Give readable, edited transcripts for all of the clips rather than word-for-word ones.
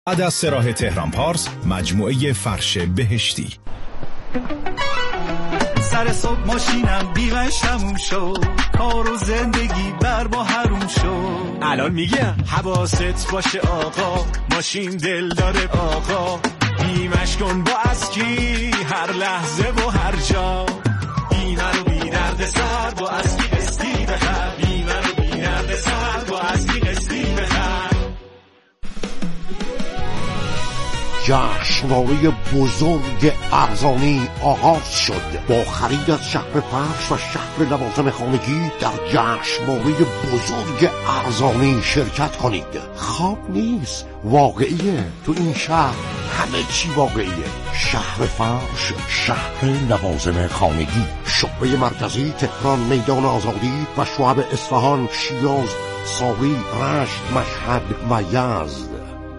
بعد از سراح تهران پارس، مجموعه فرش بهشتی. سر صبح ماشینم بیمش تموم شد، کار و زندگی بر با حروم شد. الان میگم حواست باشه آقا، ماشین دل داره آقا، بیمش کن با اسکی هر لحظه و هر جا. بیمه رو بی درد سر با اسکی قسطی بخر، بیمه رو بی درد سر با اسکی قسطی بخر. جشنواره بزرگ ارزانی آغاز شد. با خرید از شهر فرش و شهر لوازم خانگی در جشنواره بزرگ ارزانی شرکت کنید. خواب نیست، واقعیه. تو این شهر همه چی واقعیه. شهر فرش، شهر لوازم خانگی، شعبه مرکزی تهران، میدان آزادی و شعب اصفهان، شیراز، ساری، رشت، مشهد و یزد.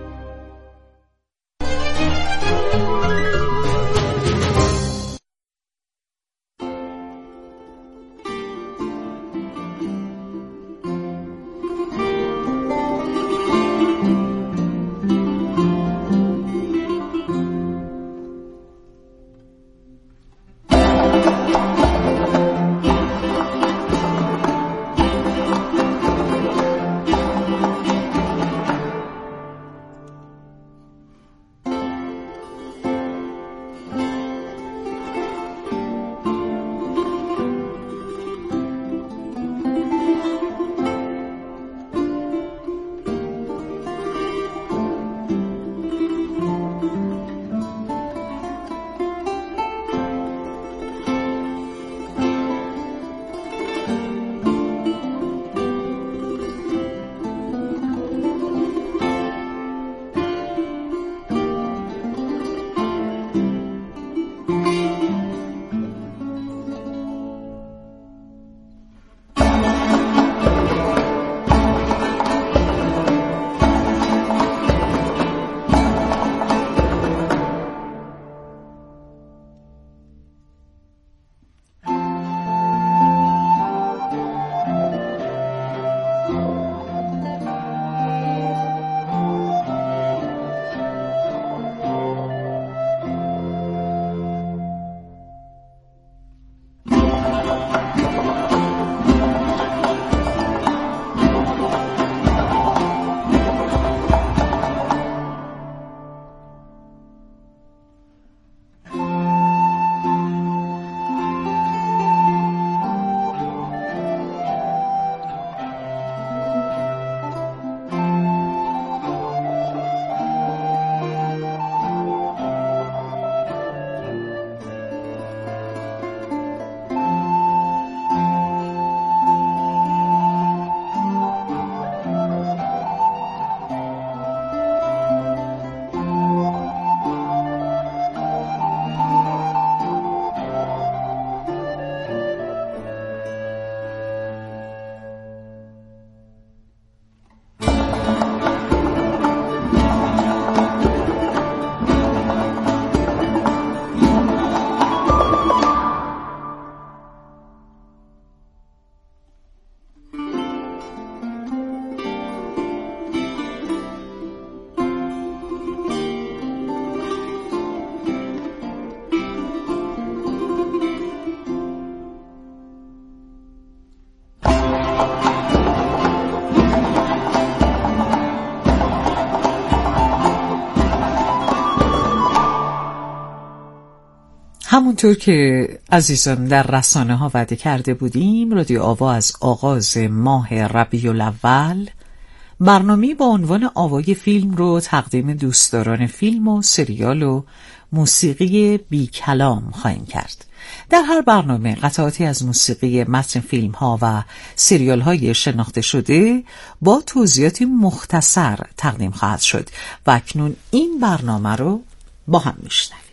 همونطور که عزیزان در رسانه ها وعده کرده بودیم، رادیو آوا از آغاز ماه ربیع الاول برنامه‌ای با عنوان آوای فیلم رو تقدیم دوستداران فیلم و سریال و موسیقی بی کلام خواهیم کرد. در هر برنامه قطعاتی از موسیقی متن فیلم ها و سریال های شناخته شده با توضیحاتی مختصر تقدیم خواهد شد و اکنون این برنامه رو با هم میشنویم.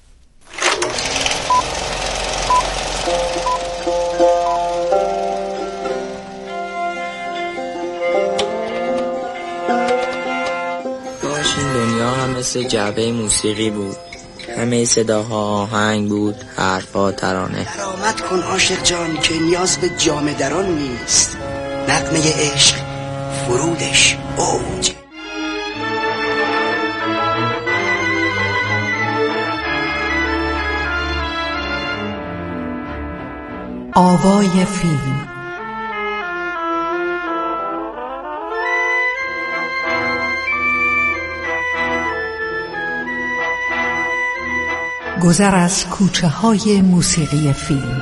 کاش این دنیا هم مثل جعبه موسیقی بود، همه صداها آهنگ بود، حرفا ترانه. مرامت کن عاشق جان که نیاز به جامه دران نیست، نغمه عشق فرودش اوج. آوای فیلم. گذر از کوچه های موسیقی فیلم.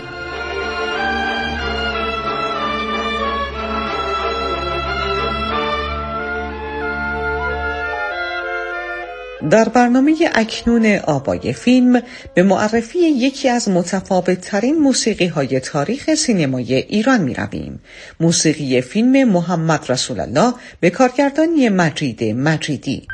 در برنامه اکنون آوای فیلم به معرفی یکی از متفاوت‌ترین موسیقی‌های تاریخ سینمای ایران می‌رویم. موسیقی فیلم محمد رسول الله به کارگردانی مجید مجیدی.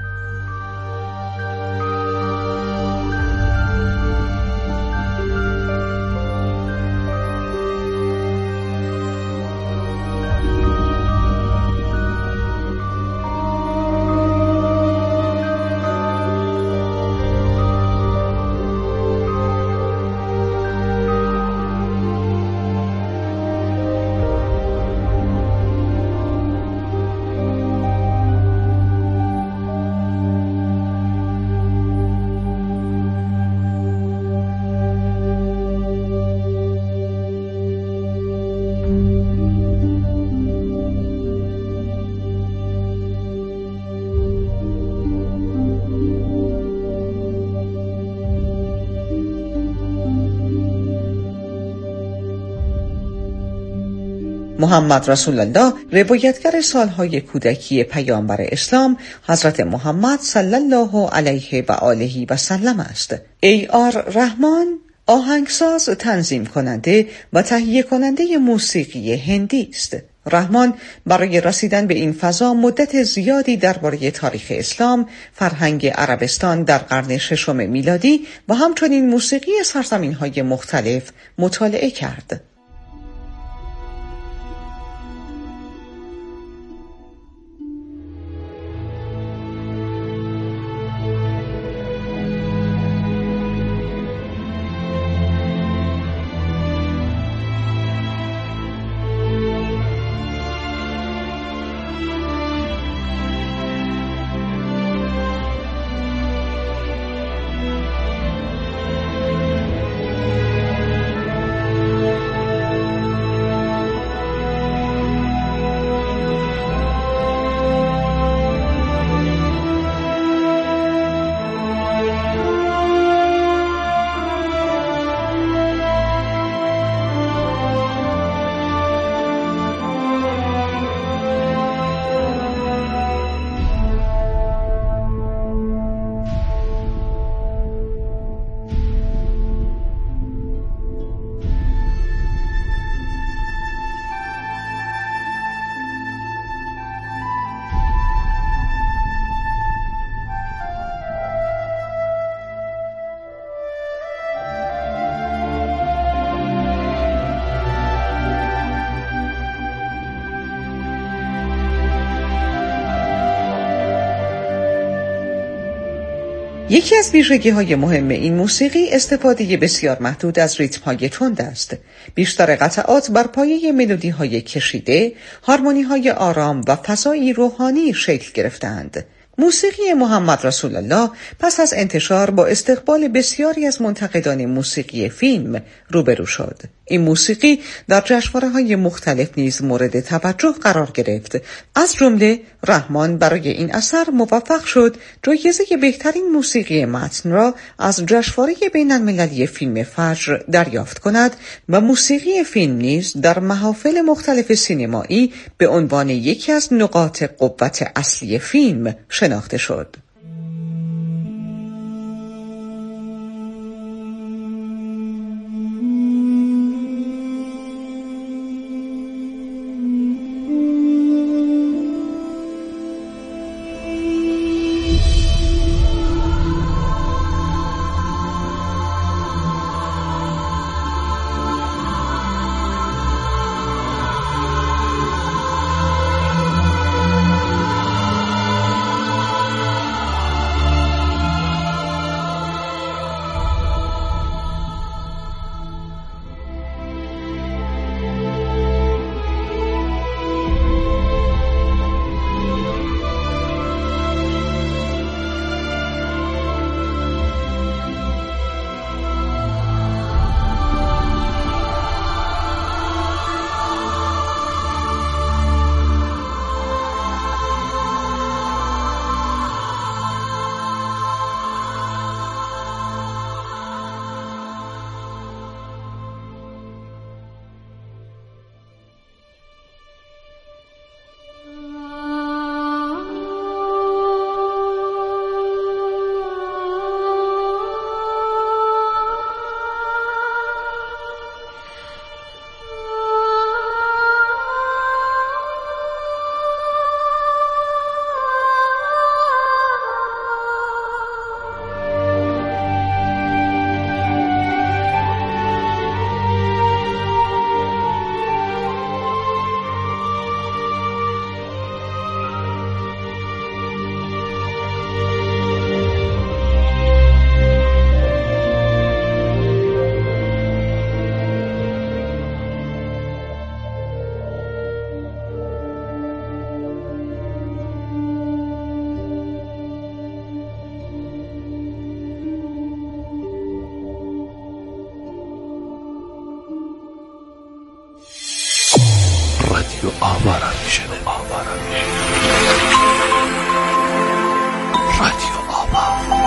محمد رسول الله روایتگر سالهای کودکی پیامبر اسلام حضرت محمد صلی الله علیه و آله و سلم است. AR رحمان آهنگساز، تنظیم کننده و تهیه کننده موسیقی هندی است. رحمان برای رسیدن به این فضا مدت زیادی درباره تاریخ اسلام، فرهنگ عربستان در قرن ششم میلادی و همچنین موسیقی سرزمین‌های مختلف مطالعه کرد. یکی از ویژگی‌های مهم این موسیقی استفاده بسیار محدود از ریتم‌های تند است. بیشتر قطعات بر پایه ملودی‌های کشیده، هارمونی‌های آرام و فضایی روحانی شکل گرفتند. موسیقی محمد رسول الله پس از انتشار با استقبال بسیاری از منتقدان موسیقی فیلم روبرو شد. این موسیقی در جشنواره‌های مختلف نیز مورد توجه قرار گرفت. از جمله رحمان برای این اثر موفق شد جایزه بهترین موسیقی متن را از جشنواره بین‌المللی فیلم فجر دریافت کند و موسیقی فیلم نیز در محافل مختلف سینمایی به عنوان یکی از نقاط قوت اصلی فیلم شناخته شد. رادیو آوا را میشنه. رادیو آوا.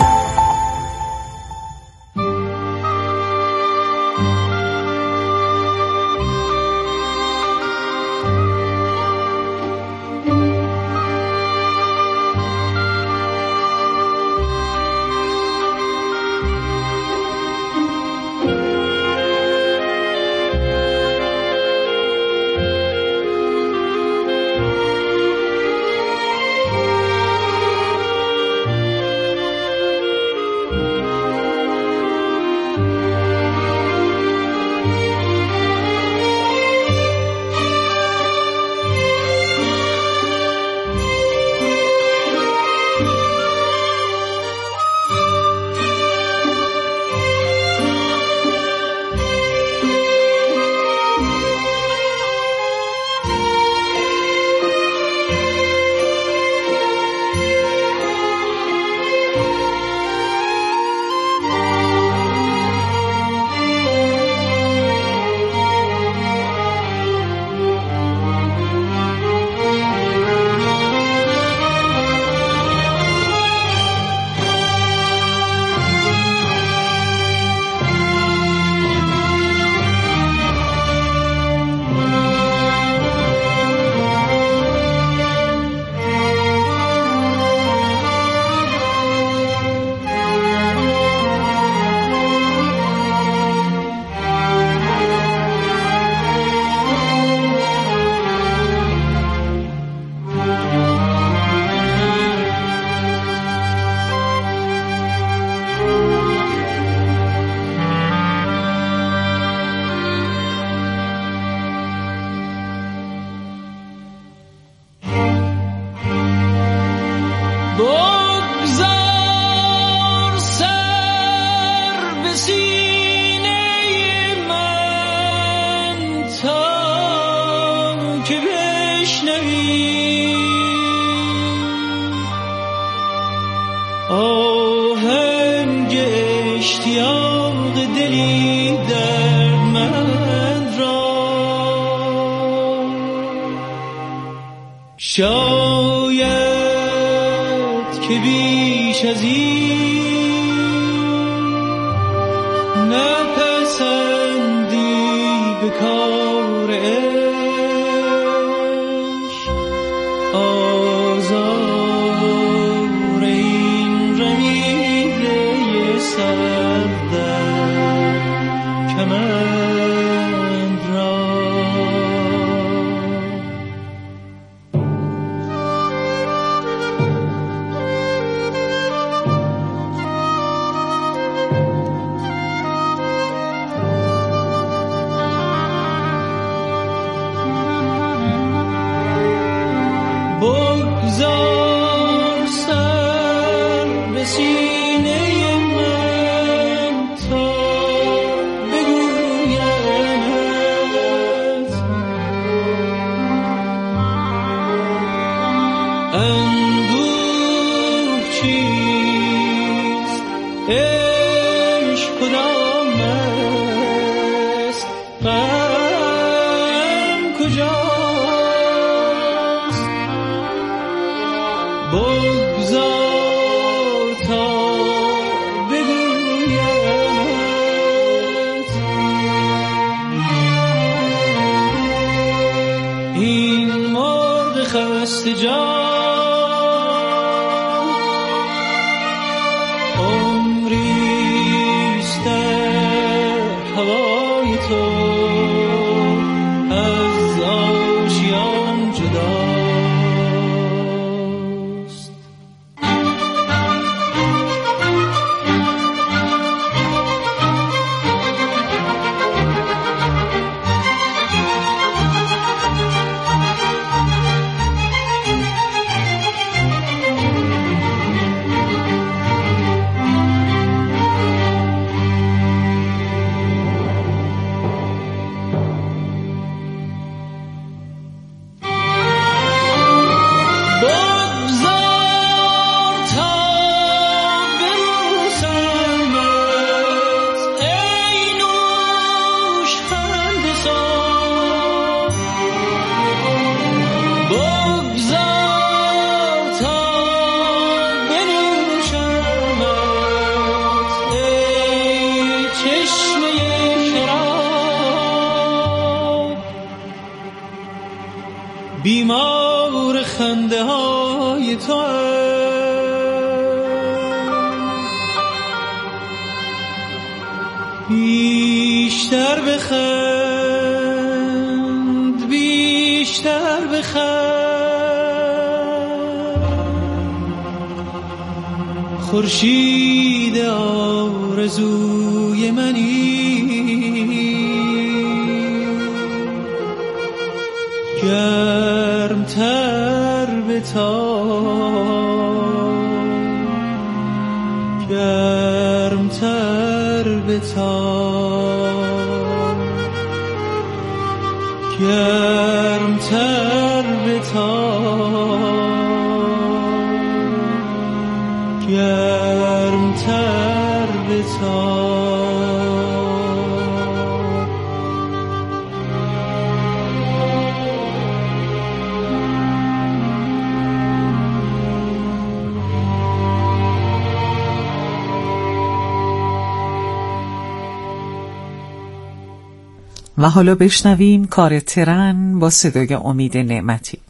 شاید که بیش از این نپسندی به کار عشق، آزار این رمیده سردر کمند را. بگذار سر به سینه من تا بگویمت اندوه چیست، عشق کدام است، غم کجاست. بگذار تا بگویمت این مرغ خسته جان عمری بیشتر بخند بیشتر بخند خورشید آرزوی منی گرمتر بتاب گرمتر بتاب گرمتر بتاب گرمتر بتاب و حالا بشنویم کار ترن با صدای امید نعمتی.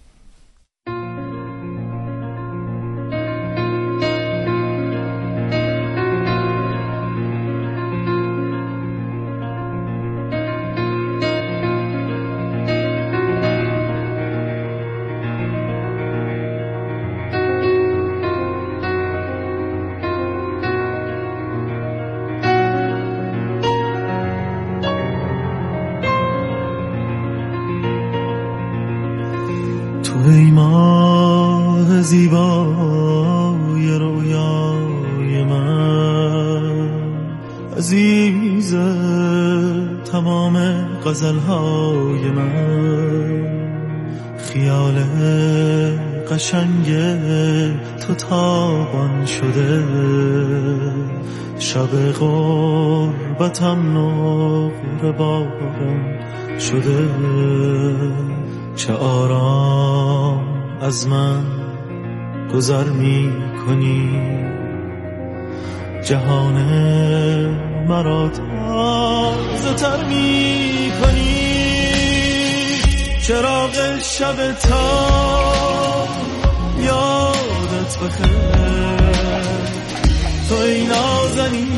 ای ماه زیبای رویای من عزیز تمام غزلهای من خیال قشنگ تو تابان شده شب غربتم نقره باران شده چه آرام از من گذر می کنی جهان مرا تازه تر می کنی چراغ شب تاب یادت بخیر تو ای نازنین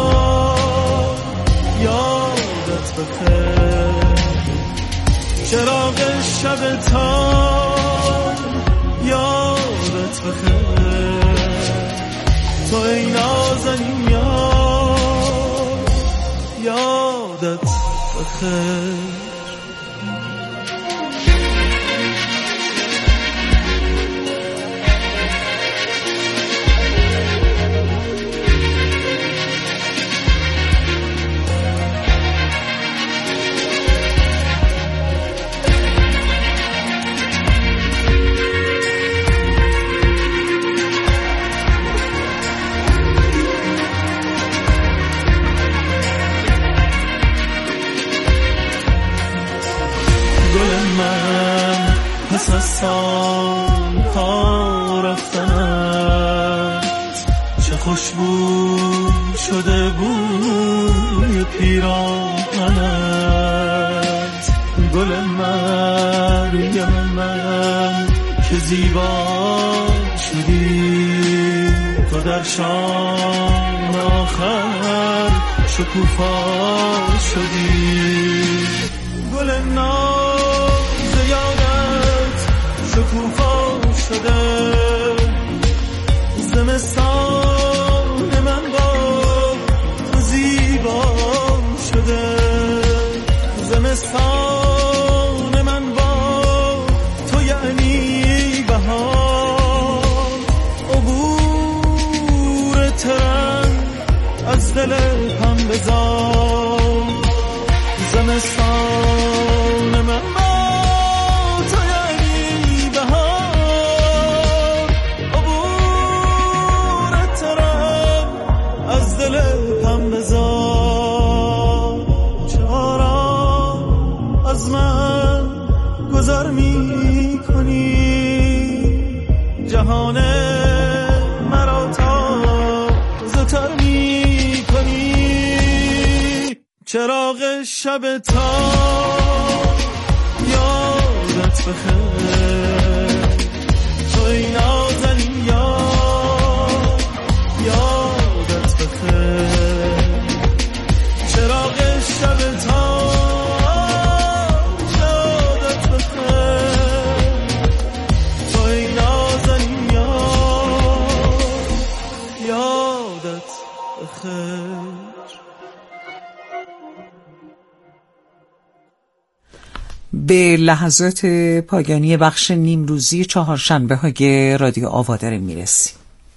یادت بخیر چراغ شب تاب یادت بخیر تو ای نازنین یادت بخیر پس از سالها رفتنت چه خوشبو شده بوی پیراهنت گل مریم من که زیبا شدی تو در شام آخر شکوفا شدی گل ناز یادت شکوفا شده زمستان من با تو زیبا شده زمستان من با تو یعنی بهار عبور ترن از دل هم بزار زمستان من جهان مرا تازه تر می کنی چراغ شب تاب یادت بخیر تو ای نازنین یادت بخیر چراغ شب تاب یادت بخیر. به لحظات پایانی بخش نیمروزی چهارشنبه های رادیو آوا داریم میرسیم.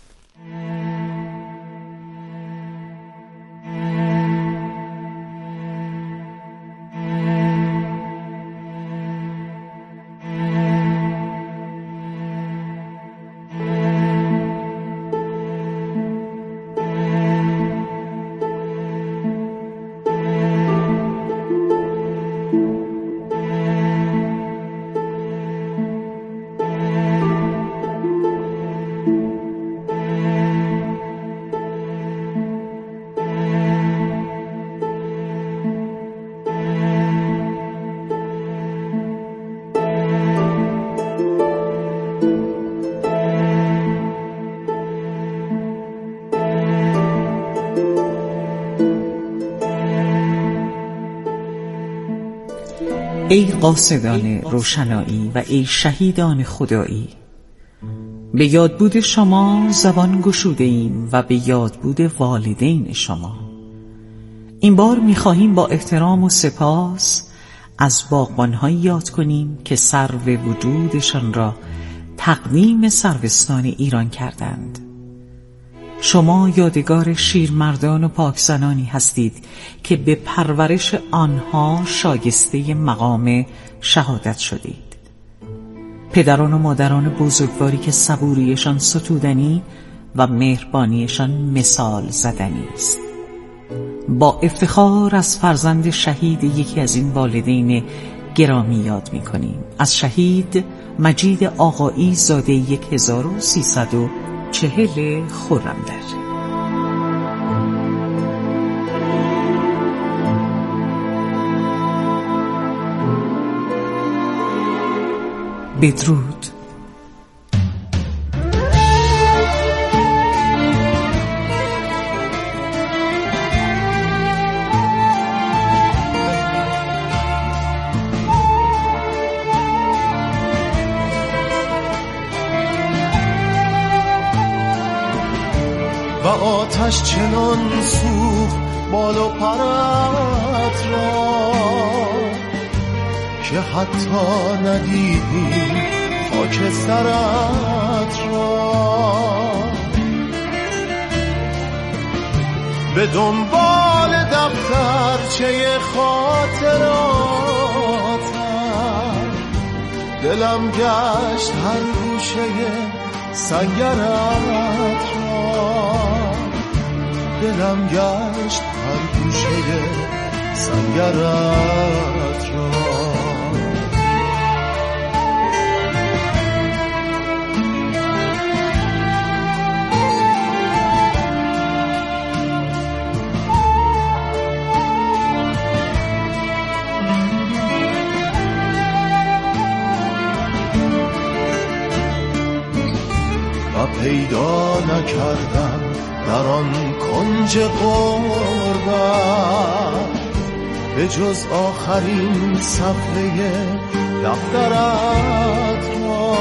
ای قاصدان روشنایی و ای شهیدان خدایی، به یادبود شما زبان گشوده ایم و به یادبود والدین شما. این بار می‌خواهیم با احترام و سپاس از باغبان‌هایی یاد کنیم که سرو وجودشان را تقدیم سروستان ایران کردند. شما یادگار شیرمردان و پاکزنانی هستید که به پرورش آنها شایسته مقام شهادت شدید. پدران و مادران بزرگواری که صبوریشان ستودنی و مهربانیشان مثال زدنی است. با افتخار از فرزند شهید یکی از این والدین گرامی یاد می‌کنیم، از شهید مجید آقایی زاده 1340 خرم‌در. بدرود. و آتش چنان سوخت بال و پرت را که حتی ندیدی خاک سرت را. به دنبال دفترچه خاطراتم دلم گشت هر گوشه سنگرت را. دلم گشت هر گوشه سنگرت را. و پیدا نکردم در آن کنج غربت به جز آخرین صفحه دفترت را.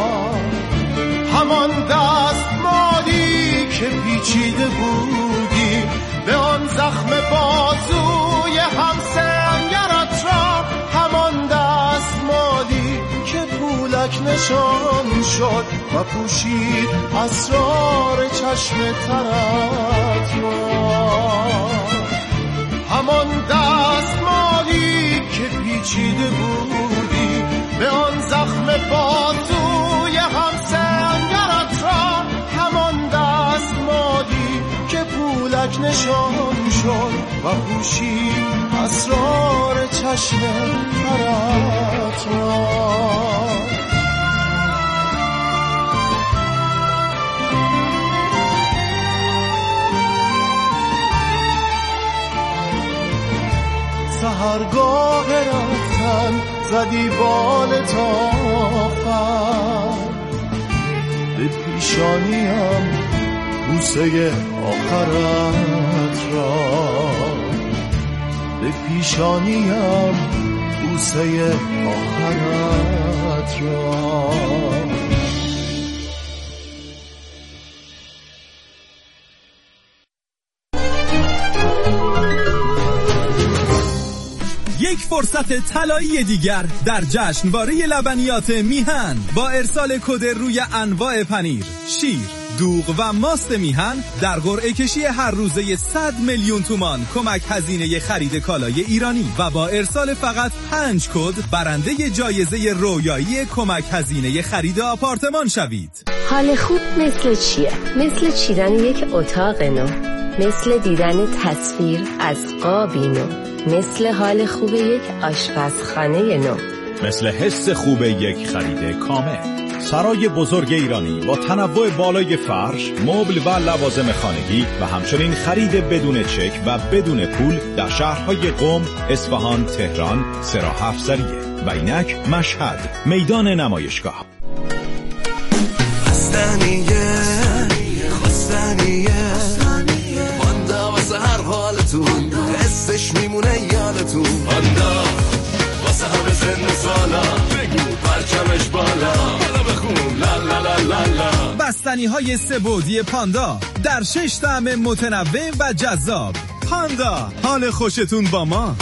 همان دستمالی که پیچیده بودی به آن زخم بازوی همسنگرت را. همان دستمالی که پولک نشان شد و پوشید اسرار چشم ترت را. همان دستمالی که پیچیده بودی به آن زخم بازوی همسنگرت را. همان دستمالی که پولک نشان شد و پوشید اسرار چشم ترت را. سحرگاه رفتن زدی بال تافت به پیشانیم بوسه آخرت را. به پیشانیم بوسه آخرت را. یک فرصت طلایی دیگر در جشنواره لبنیات میهن با ارسال کد روی انواع پنیر، شیر، دوغ و ماست میهن در قرعه کشی هر روزه 100 میلیون تومان کمک هزینه خرید کالای ایرانی و با ارسال فقط 5 کد برنده جایزه رویایی کمک هزینه خرید آپارتمان شوید. حال خوب مثل چیه؟ مثل چیدن یک اتاق نو، مثل دیدن تصویر از قابی نو، مثل حال خوب یک آشپزخانه نو، مثل حس خوب یک خرید کامل. سرای بزرگ ایرانی با تنوع بالای فرش، مبل و لوازم خانگی و همچنین خرید بدون چک و بدون پول در شهرهای قم، اصفهان، تهران، سراح افزاریه و اینک مشهد، میدان نمایشگاه. خواستنیه پاندا واسه هر حالتون، حسش میمونه یادتون. پاندا واسه همه سن سالا، بگو پرچمش بالا، حالا بخون لا لا لا لا لا. بستنی های سه‌بعدی پاندا در 6 طعم متنوع و جذاب. پاندا، حال خوشتون با ما.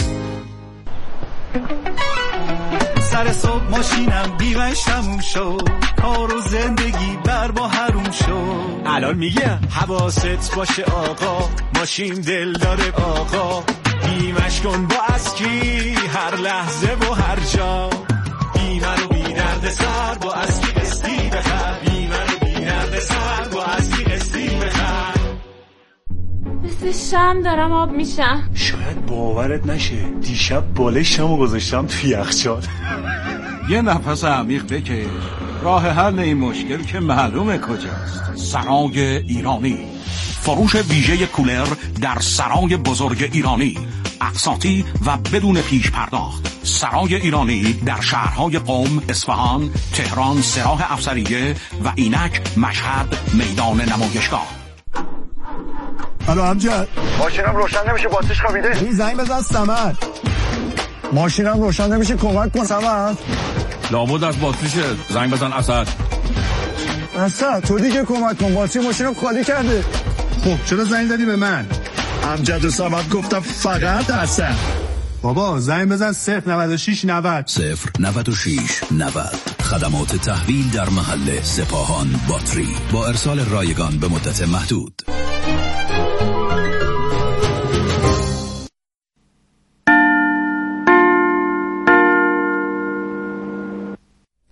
سر صبح ماشینم بیمش تموم شد، کار و زندگی بر با حروم شد. الان میگم حواست باشه آقا، ماشین دل داره آقا. بیمش کن با اسکی هر لحظه و هر جا. بیمه رو بی درد سر با اسکی قسطی بخر. بیمه رو بی درد سر با اسکی قسطی بخر. مثل شم دارم آب میشم. شاید باورت نشه دیشب بالشتمو گذاشتم تو یخچال. یه نفس عمیق بکش، راه حل این مشکل که معلومه کجاست. سرای ایرانی، فروش ویژه کولر در سرای بزرگ ایرانی، اقساطی و بدون پیش پرداخت. سرای ایرانی در شهرهای قم، اصفهان، تهران، سراح افزاریه و اینک مشهد، میدان نمایشگاه. الو امجد، ماشینم روشن نمیشه، باتریش خوابیده. این زنگ بزن سمر. ماشینم روشن نمیشه، کمک کن سمر. لابد از باتریشه، زنگ بزن اسد. اسد تو دیگه کمک کن، باتری ماشینم خالی کرده. خب چرا زنگ زدی به من؟ امجد و سمر گفتم فقط اسد. بابا زنگ بزن 096 90 096 90. خدمات تحویل در محل سپاهان باتری با ارسال رایگان به مدت محدود.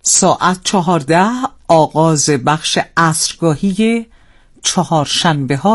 ساعت 14 آغاز بخش عصرگاهی چهارشنبه ها